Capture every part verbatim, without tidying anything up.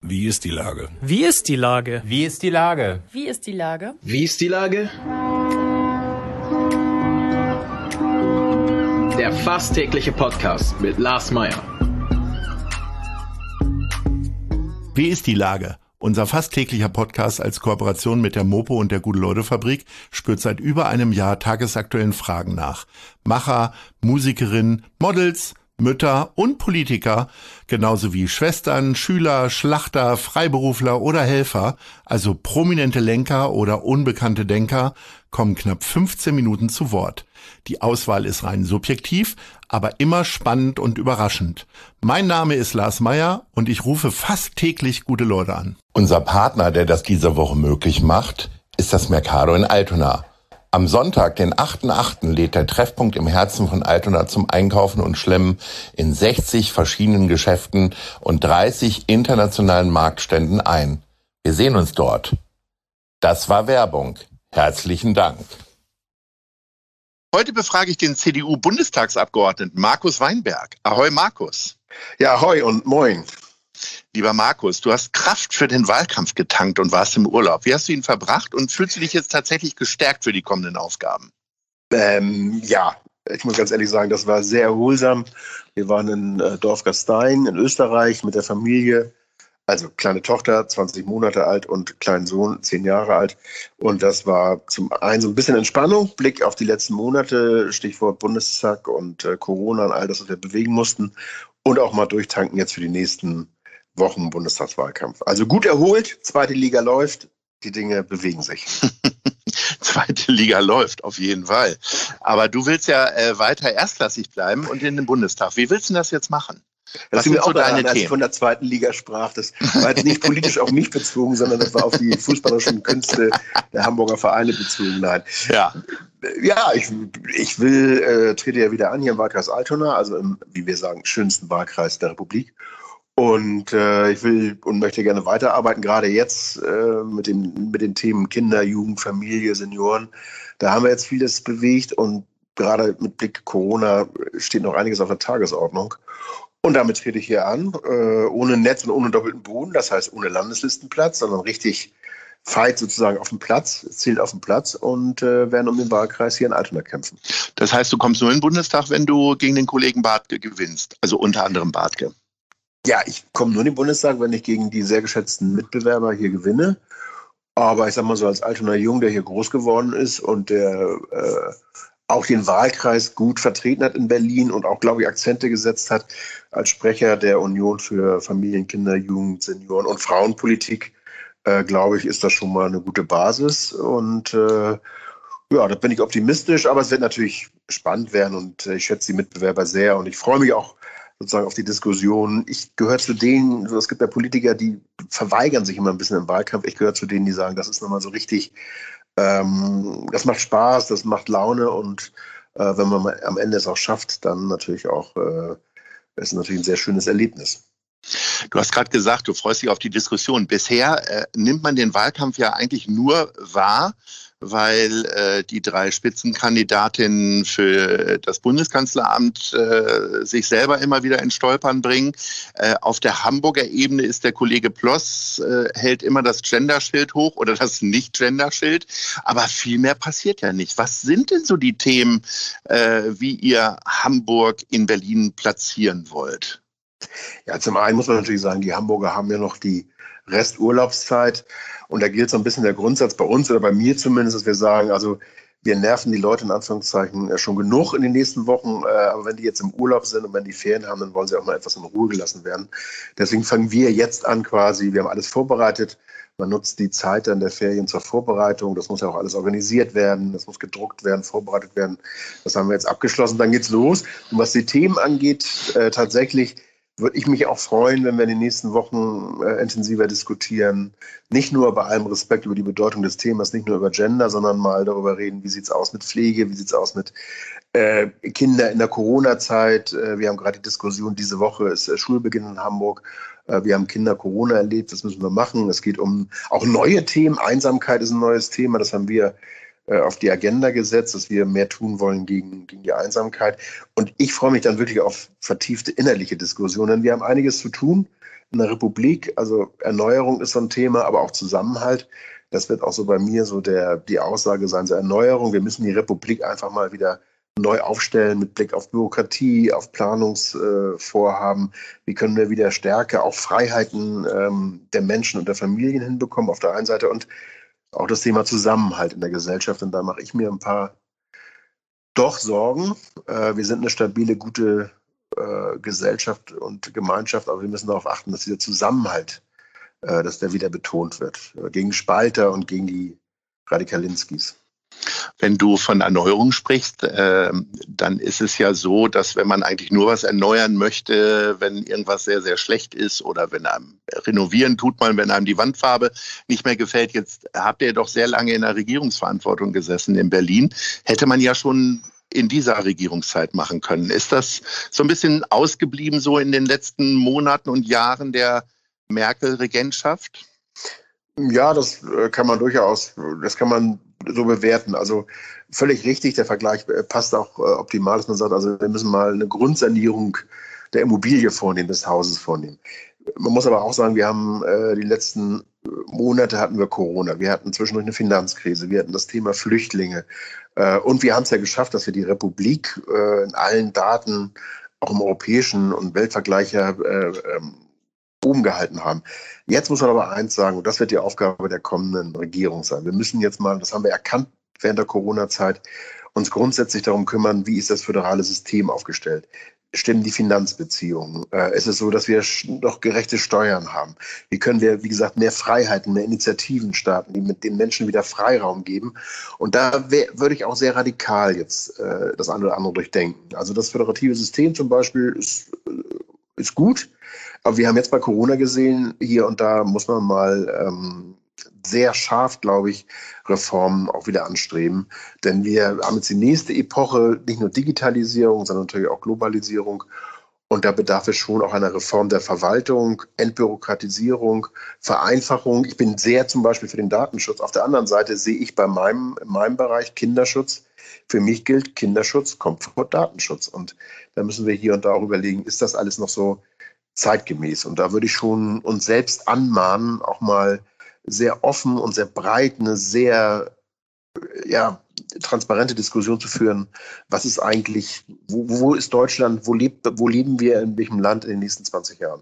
Wie ist die Lage? Wie ist die Lage? Wie ist die Lage? Wie ist die Lage? Wie ist die Lage? Der fast tägliche Podcast mit Lars Meyer. Wie ist die Lage? Unser fast täglicher Podcast als Kooperation mit der Mopo und der Gute-Leute-Fabrik spürt seit über einem Jahr tagesaktuellen Fragen nach. Macher, Musikerinnen, Models, Mütter und Politiker, genauso wie Schwestern, Schüler, Schlachter, Freiberufler oder Helfer, also prominente Lenker oder unbekannte Denker, kommen knapp fünfzehn Minuten zu Wort. Die Auswahl ist rein subjektiv, aber immer spannend und überraschend. Mein Name ist Lars Meyer und ich rufe fast täglich gute Leute an. Unser Partner, der das diese Woche möglich macht, ist das Mercado in Altona. Am Sonntag, den achten achten lädt der Treffpunkt im Herzen von Altona zum Einkaufen und Schlemmen in sechzig verschiedenen Geschäften und dreißig internationalen Marktständen ein. Wir sehen uns dort. Das war Werbung. Herzlichen Dank. Heute befrage ich den C D U-Bundestagsabgeordneten Markus Weinberg. Ahoi, Markus. Ja, ahoi und moin. Lieber Markus, du hast Kraft für den Wahlkampf getankt und warst im Urlaub. Wie hast du ihn verbracht und fühlst du dich jetzt tatsächlich gestärkt für die kommenden Aufgaben? Ähm, ja, ich muss ganz ehrlich sagen, das war sehr erholsam. Wir waren in äh, Dorf Gastein in Österreich mit der Familie. Also kleine Tochter, zwanzig Monate alt und kleinen Sohn, zehn Jahre alt. Und das war zum einen so ein bisschen Entspannung, Blick auf die letzten Monate, Stichwort Bundestag und äh, Corona und all das, was wir bewegen mussten. Und auch mal durchtanken jetzt für die nächsten Wochen Bundestagswahlkampf. Also gut erholt, zweite Liga läuft, die Dinge bewegen sich. Zweite Liga läuft, auf jeden Fall. Aber du willst ja äh, weiter erstklassig bleiben und in den Bundestag. Wie willst du das jetzt machen? Das sind so deine Themen? Als ich von der zweiten Liga sprach, das war jetzt nicht politisch auf mich bezogen, sondern das war auf die fußballerischen Künste der Hamburger Vereine bezogen. Nein. Ja, ja ich, ich will, äh, trete ja wieder an hier im Wahlkreis Altona, also im, wie wir sagen, schönsten Wahlkreis der Republik. Und äh, ich will und möchte gerne weiterarbeiten, gerade jetzt äh, mit, dem, mit den Themen Kinder, Jugend, Familie, Senioren. Da haben wir jetzt vieles bewegt und gerade mit Blick Corona steht noch einiges auf der Tagesordnung. Und damit trete ich hier an, äh, ohne Netz und ohne doppelten Boden, das heißt ohne Landeslistenplatz, sondern richtig Fight sozusagen auf dem Platz, zielt auf dem Platz und äh, werden um den Wahlkreis hier in Altona kämpfen. Das heißt, du kommst nur in den Bundestag, wenn du gegen den Kollegen Bartke gewinnst, also unter anderem Bartke. Ja, ich komme nur in den Bundestag, wenn ich gegen die sehr geschätzten Mitbewerber hier gewinne. Aber ich sag mal so, als Altonaer Jung, der hier groß geworden ist und der äh, auch den Wahlkreis gut vertreten hat in Berlin und auch, glaube ich, Akzente gesetzt hat als Sprecher der Union für Familien, Kinder, Jugend, Senioren und Frauenpolitik, äh, glaube ich, ist das schon mal eine gute Basis. Und äh, ja, da bin ich optimistisch, aber es wird natürlich spannend werden und äh, ich schätze die Mitbewerber sehr und ich freue mich auch sozusagen auf die Diskussion. Ich gehöre zu denen, es gibt ja Politiker, die verweigern sich immer ein bisschen im Wahlkampf. Ich gehöre zu denen, die sagen, das ist nochmal so richtig, ähm, das macht Spaß, das macht Laune und äh, wenn man am Ende es auch schafft, dann natürlich auch, äh, ist natürlich ein sehr schönes Erlebnis. Du hast gerade gesagt, du freust dich auf die Diskussion. Bisher äh, nimmt man den Wahlkampf ja eigentlich nur wahr, weil äh, die drei Spitzenkandidatinnen für das Bundeskanzleramt äh, sich selber immer wieder in Stolpern bringen. Äh, auf der Hamburger Ebene ist der Kollege Ploss, äh, hält immer das Genderschild hoch oder das Nicht-Genderschild. Aber viel mehr passiert ja nicht. Was sind denn so die Themen, äh, wie ihr Hamburg in Berlin platzieren wollt? Ja, zum einen muss man natürlich sagen, die Hamburger haben ja noch die Resturlaubszeit. Und da gilt so ein bisschen der Grundsatz bei uns oder bei mir zumindest, dass wir sagen, also wir nerven die Leute in Anführungszeichen schon genug in den nächsten Wochen. Aber wenn die jetzt im Urlaub sind und wenn die Ferien haben, dann wollen sie auch mal etwas in Ruhe gelassen werden. Deswegen fangen wir jetzt an quasi, wir haben alles vorbereitet. Man nutzt die Zeit dann der Ferien zur Vorbereitung. Das muss ja auch alles organisiert werden. Das muss gedruckt werden, vorbereitet werden. Das haben wir jetzt abgeschlossen. Dann geht's los. Und was die Themen angeht, äh, tatsächlich würde ich mich auch freuen, wenn wir in den nächsten Wochen äh, intensiver diskutieren. Nicht nur bei allem Respekt über die Bedeutung des Themas, nicht nur über Gender, sondern mal darüber reden, wie sieht's aus mit Pflege, wie sieht's aus mit äh, Kindern in der Corona-Zeit. Äh, wir haben gerade die Diskussion, diese Woche ist äh, Schulbeginn in Hamburg. Äh, wir haben Kinder Corona erlebt, das müssen wir machen. Es geht um auch neue Themen. Einsamkeit ist ein neues Thema, das haben wir auf die Agenda gesetzt, dass wir mehr tun wollen gegen, gegen die Einsamkeit. Und ich freue mich dann wirklich auf vertiefte innerliche Diskussionen. Wir haben einiges zu tun in der Republik. Also Erneuerung ist so ein Thema, aber auch Zusammenhalt. Das wird auch so bei mir so der, die Aussage sein, so Erneuerung. Wir müssen die Republik einfach mal wieder neu aufstellen mit Blick auf Bürokratie, auf Planungsvorhaben. Äh, Wie können wir wieder stärker auch Freiheiten ähm, der Menschen und der Familien hinbekommen auf der einen Seite und auch das Thema Zusammenhalt in der Gesellschaft. Und da mache ich mir ein paar doch Sorgen. Äh, wir sind eine stabile, gute äh, Gesellschaft und Gemeinschaft, aber wir müssen darauf achten, dass dieser Zusammenhalt, äh, dass der wieder betont wird. Äh, gegen Spalter und gegen die Radikalinskis. Wenn du von Erneuerung sprichst, äh, dann ist es ja so, dass wenn man eigentlich nur was erneuern möchte, wenn irgendwas sehr, sehr schlecht ist oder wenn einem renovieren tut man, wenn einem die Wandfarbe nicht mehr gefällt. Jetzt habt ihr doch sehr lange in der Regierungsverantwortung gesessen in Berlin. Hätte man ja schon in dieser Regierungszeit machen können. Ist das so ein bisschen ausgeblieben so in den letzten Monaten und Jahren der Merkel-Regentschaft? Ja, das kann man durchaus, das kann man so bewerten. Also völlig richtig, der Vergleich passt auch optimal, dass man sagt, also wir müssen mal eine Grundsanierung der Immobilie vornehmen, des Hauses vornehmen. Man muss aber auch sagen, wir haben äh, die letzten Monate hatten wir Corona, wir hatten zwischendurch eine Finanzkrise, wir hatten das Thema Flüchtlinge äh, und wir haben es ja geschafft, dass wir die Republik äh, in allen Daten, auch im europäischen und Weltvergleich ja äh, ähm, oben gehalten haben. Jetzt muss man aber eins sagen, und das wird die Aufgabe der kommenden Regierung sein. Wir müssen jetzt mal, das haben wir erkannt während der Corona-Zeit, uns grundsätzlich darum kümmern, wie ist das föderale System aufgestellt? Stimmen die Finanzbeziehungen? Äh, ist es so, dass wir noch gerechte Steuern haben? Wie können wir, wie gesagt, mehr Freiheiten, mehr Initiativen starten, die mit den Menschen wieder Freiraum geben? Und da wär, würde ich auch sehr radikal jetzt äh, das eine oder andere durchdenken. Also das föderative System zum Beispiel ist, ist gut. Aber wir haben jetzt bei Corona gesehen, hier und da muss man mal ähm, sehr scharf, glaube ich, Reformen auch wieder anstreben. Denn wir haben jetzt die nächste Epoche, nicht nur Digitalisierung, sondern natürlich auch Globalisierung. Und da bedarf es schon auch einer Reform der Verwaltung, Entbürokratisierung, Vereinfachung. Ich bin sehr zum Beispiel für den Datenschutz. Auf der anderen Seite sehe ich bei meinem, in meinem Bereich Kinderschutz. Für mich gilt, Kinderschutz kommt vor Datenschutz. Und da müssen wir hier und da auch überlegen, ist das alles noch so zeitgemäß? Und da würde ich schon uns selbst anmahnen, auch mal sehr offen und sehr breit eine sehr ja, transparente Diskussion zu führen. Was ist eigentlich, wo, wo ist Deutschland, wo, lebt, wo leben wir, in welchem Land in den nächsten zwanzig Jahren?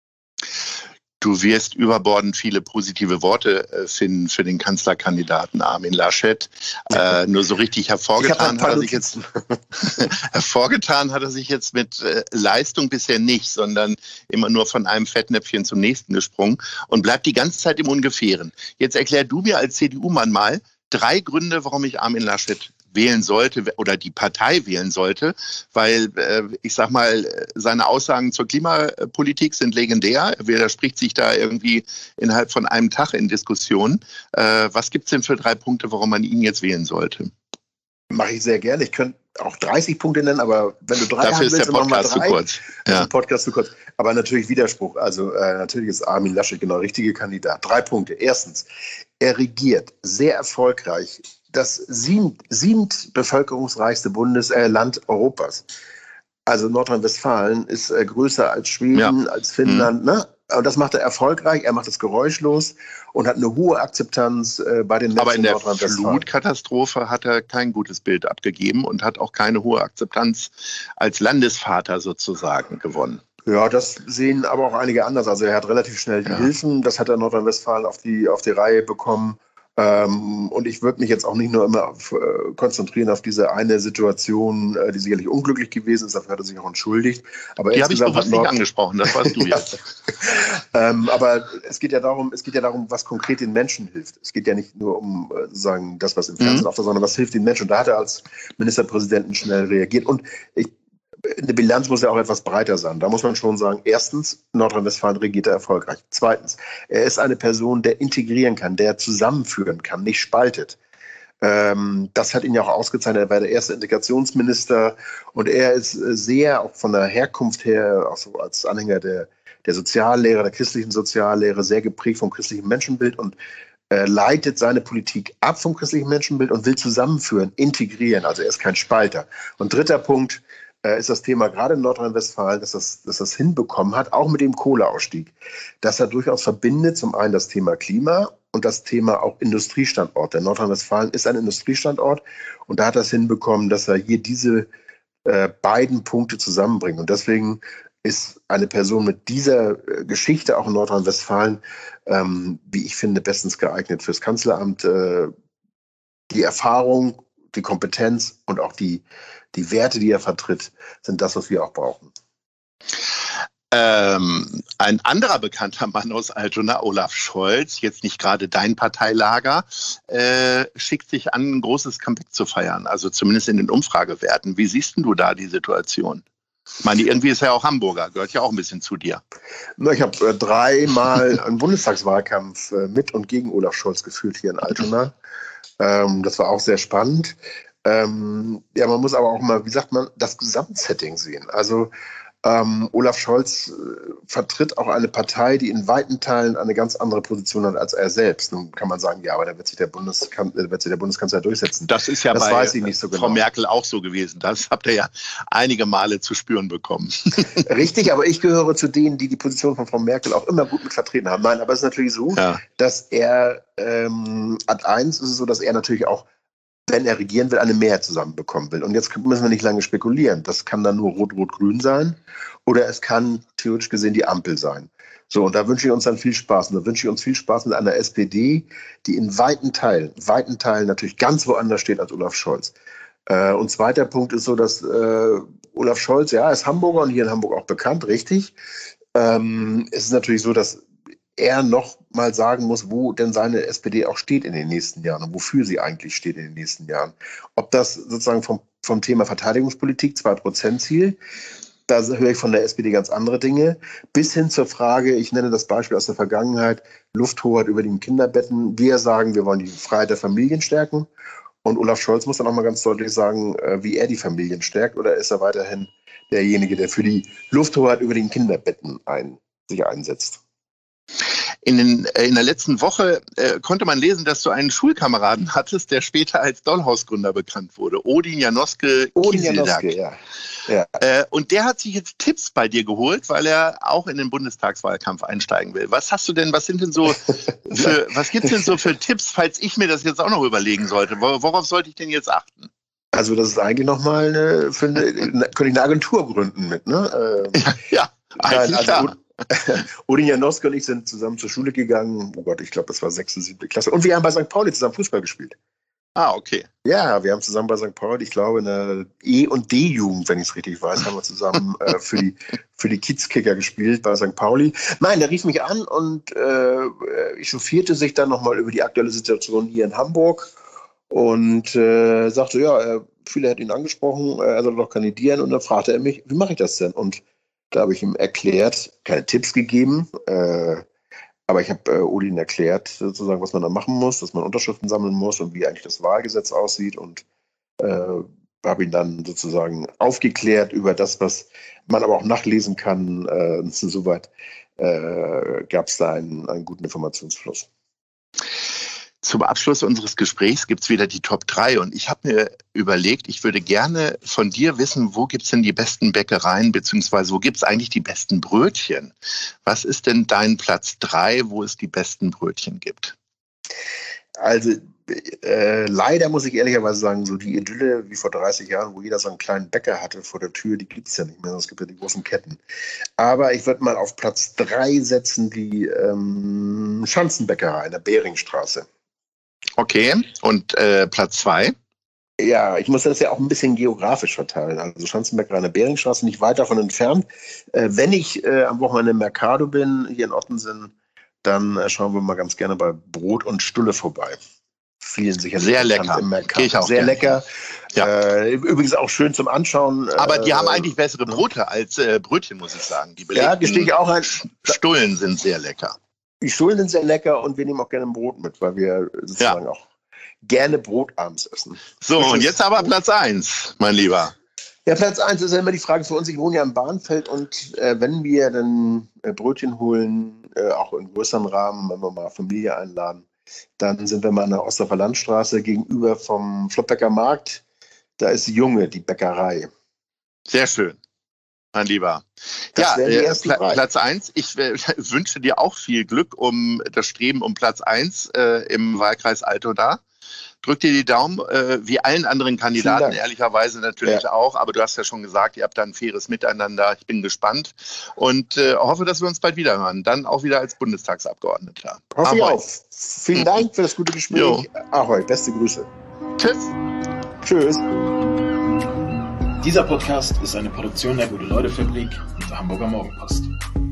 Du wirst überbordend viele positive Worte äh, finden für den Kanzlerkandidaten Armin Laschet. Äh, nur so richtig hervorgetan hat er sich jetzt hervorgetan hat er sich jetzt mit äh, Leistung bisher nicht, sondern immer nur von einem Fettnäpfchen zum nächsten gesprungen und bleibt die ganze Zeit im Ungefähren. Jetzt erklär du mir als C D U-Mann mal drei Gründe, warum ich Armin Laschet wählen sollte oder die Partei wählen sollte, weil äh, ich sag mal, seine Aussagen zur Klimapolitik sind legendär. Er widerspricht sich da irgendwie innerhalb von einem Tag in Diskussionen. Äh, was gibt's denn für drei Punkte, warum man ihn jetzt wählen sollte? Mache ich sehr gerne. Ich könnte auch dreißig Punkte nennen, aber wenn du drei Dafür ist willst, der Podcast zu kurz. Ja. Ist der Podcast zu kurz. Aber natürlich Widerspruch. Also äh, natürlich ist Armin Laschet genau der richtige Kandidat. Drei Punkte. Erstens, er regiert sehr erfolgreich das siebent, siebent bevölkerungsreichste Bundes, äh, Land Europas. Also Nordrhein-Westfalen ist äh, größer als Schweden, ja. als Finnland. Mhm. Ne? Und das macht er erfolgreich. Er macht es geräuschlos und hat eine hohe Akzeptanz äh, bei den Menschen. Aber in der Flutkatastrophe hat er kein gutes Bild abgegeben und hat auch keine hohe Akzeptanz als Landesvater sozusagen gewonnen. Ja, das sehen aber auch einige anders. Also er hat relativ schnell die ja. Hilfen. Das hat er Nordrhein-Westfalen auf die, auf die Reihe bekommen. Ähm, und ich würde mich jetzt auch nicht nur immer auf, äh, konzentrieren auf diese eine Situation, äh, die sicherlich unglücklich gewesen ist. Dafür hat er sich auch entschuldigt. Aber die habe ich bewusst nicht angesprochen, das warst du jetzt. ähm, aber es geht ja darum, es geht ja darum, was konkret den Menschen hilft. Es geht ja nicht nur um äh, sagen, das, was im Fernsehen mhm. auftaucht, sondern was hilft den Menschen. Und da hat er als Ministerpräsidenten schnell reagiert. Und ich Eine Bilanz muss ja auch etwas breiter sein. Da muss man schon sagen, erstens, Nordrhein-Westfalen regiert er erfolgreich. Zweitens, er ist eine Person, der integrieren kann, der zusammenführen kann, nicht spaltet. Ähm, das hat ihn ja auch ausgezeichnet. Er war der erste Integrationsminister und er ist sehr, auch von der Herkunft her, auch so als Anhänger der, der Soziallehre, der christlichen Soziallehre, sehr geprägt vom christlichen Menschenbild und äh, leitet seine Politik ab vom christlichen Menschenbild und will zusammenführen, integrieren. Also er ist kein Spalter. Und dritter Punkt, äh, ist das Thema gerade in Nordrhein-Westfalen, dass das, dass das hinbekommen hat, auch mit dem Kohleausstieg, dass er durchaus verbindet, zum einen das Thema Klima und das Thema auch Industriestandort. Denn Nordrhein-Westfalen ist ein Industriestandort und da hat er es hinbekommen, dass er hier diese äh, beiden Punkte zusammenbringt. Und deswegen ist eine Person mit dieser äh, Geschichte auch in Nordrhein-Westfalen, ähm, wie ich finde, bestens geeignet fürs Kanzleramt. Äh, die Erfahrung, die Kompetenz und auch die, die Werte, die er vertritt, sind das, was wir auch brauchen. Ähm, ein anderer bekannter Mann aus Altona, Olaf Scholz, jetzt nicht gerade dein Parteilager, äh, schickt sich an, ein großes Comeback zu feiern, also zumindest in den Umfragewerten. Wie siehst denn du da die Situation? Ich meine, irgendwie ist er ja auch Hamburger, gehört ja auch ein bisschen zu dir. Ich habe äh, dreimal einen Bundestagswahlkampf äh, mit und gegen Olaf Scholz geführt hier in Altona. Ähm, das war auch sehr spannend. Ähm, ja, man muss aber auch mal, wie sagt man, das Gesamtsetting sehen. Also ähm, Olaf Scholz äh, vertritt auch eine Partei, die in weiten Teilen eine ganz andere Position hat als er selbst. Nun kann man sagen, ja, aber da wird sich der, Bundeskan äh, wird sich der Bundeskanzler durchsetzen. Das ist ja das bei weiß ich nicht so genau. Frau Merkel auch so gewesen. Das habt ihr ja einige Male zu spüren bekommen. Richtig, aber ich gehöre zu denen, die die Position von Frau Merkel auch immer gut mit vertreten haben. Nein, aber es ist natürlich so, ja. dass er ähm, ad eins ist es so, dass er natürlich auch, wenn er regieren will, eine Mehrheit zusammenbekommen will. Und jetzt müssen wir nicht lange spekulieren. Das kann dann nur Rot-Rot-Grün sein oder es kann theoretisch gesehen die Ampel sein. So, und da wünsche ich uns dann viel Spaß. Und da wünsche ich uns viel Spaß mit einer S P D, die in weiten Teilen, weiten Teilen natürlich ganz woanders steht als Olaf Scholz. Äh, und zweiter Punkt ist so, dass äh, Olaf Scholz, ja, ist Hamburger und hier in Hamburg auch bekannt, richtig. Ähm, es ist natürlich so, dass er noch mal sagen muss, wo denn seine S P D auch steht in den nächsten Jahren und wofür sie eigentlich steht in den nächsten Jahren. Ob das sozusagen vom, vom Thema Verteidigungspolitik, zwei Prozent Ziel, da höre ich von der S P D ganz andere Dinge, bis hin zur Frage, ich nenne das Beispiel aus der Vergangenheit, Lufthoheit über den Kinderbetten. Wir sagen, wir wollen die Freiheit der Familien stärken und Olaf Scholz muss dann auch mal ganz deutlich sagen, wie er die Familien stärkt, oder ist er weiterhin derjenige, der für die Lufthoheit über den Kinderbetten ein, sich einsetzt? In, den, äh, in der letzten Woche äh, konnte man lesen, dass du einen Schulkameraden hattest, der später als Dollhaus-Gründer bekannt wurde, Odin Janoske Odin Janoske, ja. ja. Äh, und der hat sich jetzt Tipps bei dir geholt, weil er auch in den Bundestagswahlkampf einsteigen will. Was hast du denn, was sind denn so für, was gibt's denn so für Tipps, falls ich mir das jetzt auch noch überlegen sollte? Worauf sollte ich denn jetzt achten? Also das ist eigentlich nochmal eine, für eine, eine, könnte ich eine Agentur gründen mit, ne? Ähm, ja, ja, eigentlich nein, also, klar. Odin Janoske und ich sind zusammen zur Schule gegangen. Oh Gott, ich glaube, das war sechste, siebte Klasse. Und wir haben bei Sankt Pauli zusammen Fußball gespielt. Ah, okay. Ja, wir haben zusammen bei Sankt Pauli, ich glaube, in der E- und D-Jugend, wenn ich es richtig weiß, haben wir zusammen äh, für die, für die Kiezkicker gespielt bei Sankt Pauli. Nein, der rief mich an und äh, echauffierte sich dann nochmal über die aktuelle Situation hier in Hamburg und äh, sagte, ja, äh, viele hätten ihn angesprochen, äh, er soll doch kandidieren. Und dann fragte er mich, wie mache ich das denn? Und da habe ich ihm erklärt, keine Tipps gegeben, äh, aber ich habe äh, Odin erklärt, sozusagen, was man da machen muss, dass man Unterschriften sammeln muss und wie eigentlich das Wahlgesetz aussieht, und äh, habe ihn dann sozusagen aufgeklärt über das, was man aber auch nachlesen kann. Äh, soweit äh, gab es da einen, einen guten Informationsfluss. Zum Abschluss unseres Gesprächs gibt es wieder die Top drei und ich habe mir überlegt, ich würde gerne von dir wissen, wo gibt es denn die besten Bäckereien, beziehungsweise wo gibt es eigentlich die besten Brötchen? Was ist denn dein Platz drei, wo es die besten Brötchen gibt? Also äh, leider muss ich ehrlicherweise sagen, so die Idylle wie vor dreißig Jahren, wo jeder so einen kleinen Bäcker hatte vor der Tür, die gibt es ja nicht mehr, es gibt ja die großen Ketten. Aber ich würde mal auf Platz drei setzen die ähm, Schanzenbäckerei in der Beringstraße. Okay, und äh, Platz zwei? Ja, ich muss das ja auch ein bisschen geografisch verteilen. Also Schanzenbäckerei in der Beringstraße, nicht weit davon entfernt. Äh, wenn ich äh, am Wochenende im Mercado bin, hier in Ottensen, dann äh, schauen wir mal ganz gerne bei Brot und Stulle vorbei. Vielen sicherlich sehr lecker. Im Mercado. Gehe ich auch sehr gerne. lecker. Ja. Äh, übrigens auch schön zum Anschauen. Aber die äh, haben eigentlich bessere Brote als äh, Brötchen, muss ich sagen. Die ja, gestehe ich auch ein. Stullen sind sehr lecker. Die Stullen sind sehr lecker und wir nehmen auch gerne ein Brot mit, weil wir sozusagen ja. auch gerne Brot abends essen. So, und jetzt aber Platz eins, mein Lieber. Ja, Platz eins ist ja immer die Frage für uns. Ich wohne ja im Bahnfeld und äh, wenn wir dann äh, Brötchen holen, äh, auch in größeren Rahmen, wenn wir mal Familie einladen, dann sind wir mal an der Ostdorfer Landstraße gegenüber vom Flottbecker Markt. Da ist Junge, die Bäckerei. Sehr schön, mein Lieber. Das ja, äh, Pla- Platz eins. Ich äh, wünsche dir auch viel Glück um das Streben um Platz eins äh, im Wahlkreis Altona. Drück dir die Daumen, äh, wie allen anderen Kandidaten, ehrlicherweise natürlich ja. auch. Aber du hast ja schon gesagt, ihr habt da ein faires Miteinander. Ich bin gespannt und äh, hoffe, dass wir uns bald wieder hören. Dann auch wieder als Bundestagsabgeordneter. Hoffe ich auch. Vielen Dank für das gute Gespräch. Jo. Ahoi, beste Grüße. Tschüss. Tschüss. Dieser Podcast ist eine Produktion der Gute-Leute-Fabrik und der Hamburger Morgenpost.